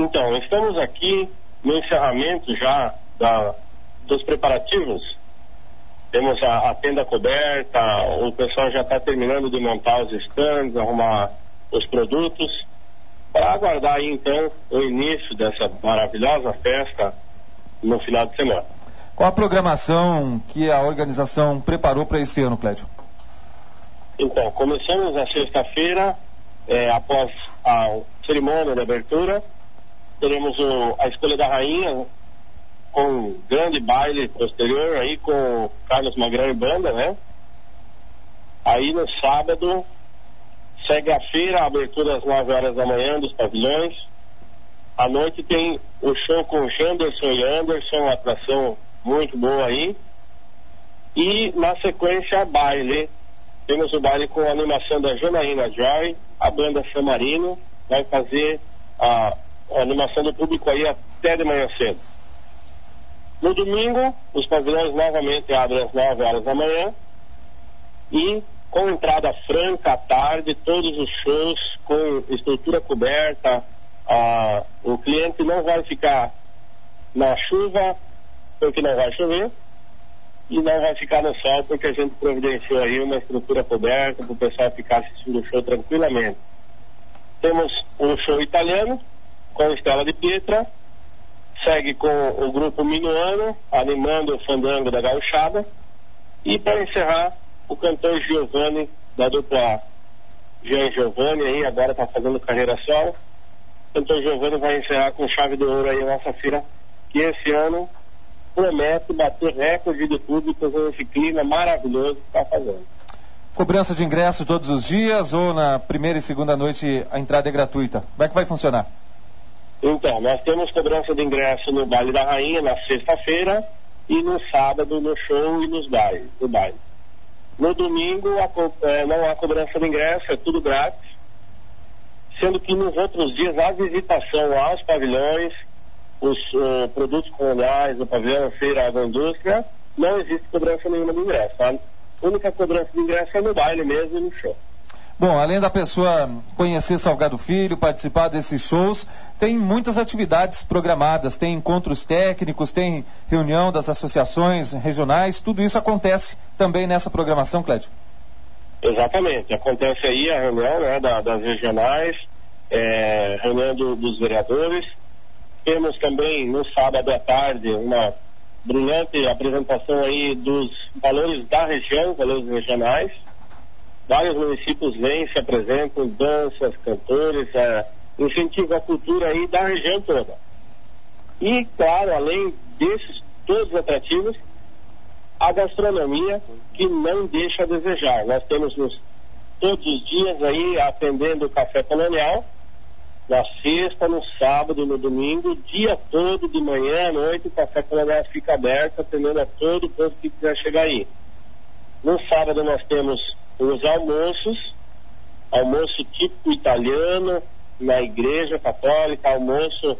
Então, estamos aqui no encerramento já dos preparativos. Temos a tenda coberta, o pessoal já está terminando de montar os stands, arrumar os produtos, para aguardar aí então o início dessa maravilhosa festa no final de semana. Qual a programação que a organização preparou para esse ano, Clédio? Então, começamos na sexta-feira, após a cerimônia de abertura, teremos a escolha da rainha, com um grande baile posterior aí com o Carlos Magrão e banda, né? Aí no sábado segue a feira, a abertura às 9 horas da manhã dos pavilhões. À noite tem o show com Janderson e Anderson, uma atração muito boa aí. E na sequência baile. Temos o baile com a animação da Janaína Joy, a banda San Marino vai fazer a animação do público aí até de manhã cedo. No domingo, os pavilhões novamente abrem às 9 horas da manhã e com entrada franca à tarde, todos os shows com estrutura coberta. O cliente não vai ficar na chuva porque não vai chover e não vai ficar no sol porque a gente providenciou aí uma estrutura coberta para o pessoal ficar assistindo o show tranquilamente. Temos o show italiano com Stella de Pietra, segue com o grupo Minuano animando o fandango da gauchada e para encerrar o cantor Giovanni da dupla Jean Giovanni aí agora está fazendo carreira solo. O cantor Giovanni vai encerrar com chave de ouro aí a nossa feira, que esse ano promete bater recorde de público com esse clima maravilhoso que está fazendo. Cobrança de ingresso todos os dias ou na primeira e segunda noite a entrada é gratuita? Como é que vai funcionar? Então, nós temos cobrança de ingresso no Baile da Rainha na sexta-feira e no sábado no show e no baile. No domingo não há cobrança de ingresso, é tudo grátis, sendo que nos outros dias a visitação aos pavilhões, os produtos coloniais, o pavilhão, feira, agroindústria, não existe cobrança nenhuma de ingresso. A única cobrança de ingresso é no baile mesmo e no show. Bom, além da pessoa conhecer Salgado Filho, participar desses shows, tem muitas atividades programadas, tem encontros técnicos, tem reunião das associações regionais, tudo isso acontece também nessa programação, Clédio? Exatamente, acontece aí a reunião, né, das regionais, reunião dos vereadores. Temos também no sábado à tarde uma brilhante apresentação aí dos valores da região, valores regionais. Vários municípios vêm, se apresentam, danças, cantores, incentivam a cultura aí da região toda. E, claro, além desses todos os atrativos, a gastronomia que não deixa a desejar. Nós temos todos os dias aí atendendo o café colonial, na sexta, no sábado, no domingo, o dia todo, de manhã à noite, o café colonial fica aberto, atendendo a todo o povo que quiser chegar aí. No sábado nós temos os almoço típico italiano na igreja católica, almoço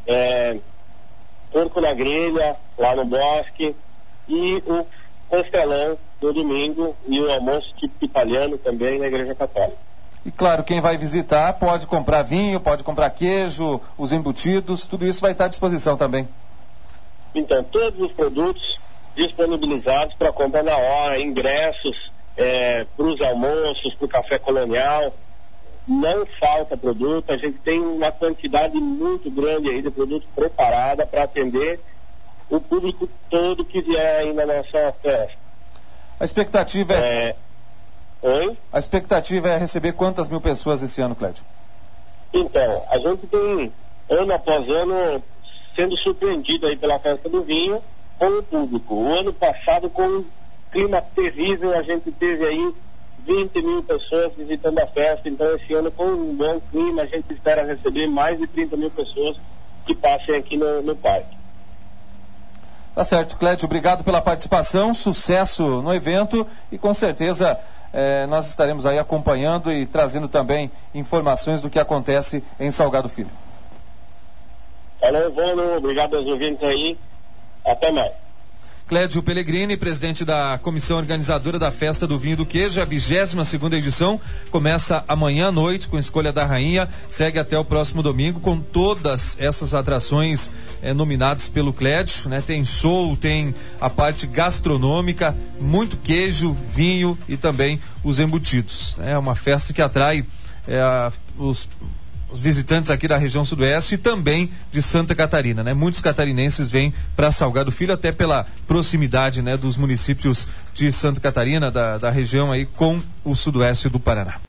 porco na grelha lá no bosque e o costelão no domingo e o almoço típico italiano também na igreja católica. E claro, quem vai visitar pode comprar vinho, pode comprar queijo, os embutidos, tudo isso vai estar à disposição também. Então, todos os produtos disponibilizados para compra na hora, ingressos para os almoços, para o café colonial, não falta produto, a gente tem uma quantidade muito grande aí de produto preparada para atender o público todo que vier aí na nossa festa. A expectativa Oi? A expectativa é receber quantas mil pessoas esse ano, Clédio? Então, a gente tem ano após ano sendo surpreendido aí pela festa do vinho com o público. O ano passado, com um clima terrível, a gente teve aí 20 mil pessoas visitando a festa. Então, esse ano, com um bom clima, a gente espera receber mais de 30 mil pessoas que passem aqui no parque. Tá certo, Clédio, obrigado pela participação, sucesso no evento e com certeza nós estaremos aí acompanhando e trazendo também informações do que acontece em Salgado Filho. Valeu, Ivano, obrigado aos ouvintes aí, até mais. Clédio Pellegrini, presidente da comissão organizadora da Festa do Vinho e do Queijo, a 22ª edição, começa amanhã à noite com a Escolha da Rainha, segue até o próximo domingo com todas essas atrações nominadas pelo Clédio, né? Tem show, tem a parte gastronômica, muito queijo, vinho e também os embutidos. É uma festa que atrai os visitantes aqui da região sudoeste e também de Santa Catarina, né? Muitos catarinenses vêm para Salgado Filho, até pela proximidade, né, dos municípios de Santa Catarina, da região aí com o sudoeste do Paraná.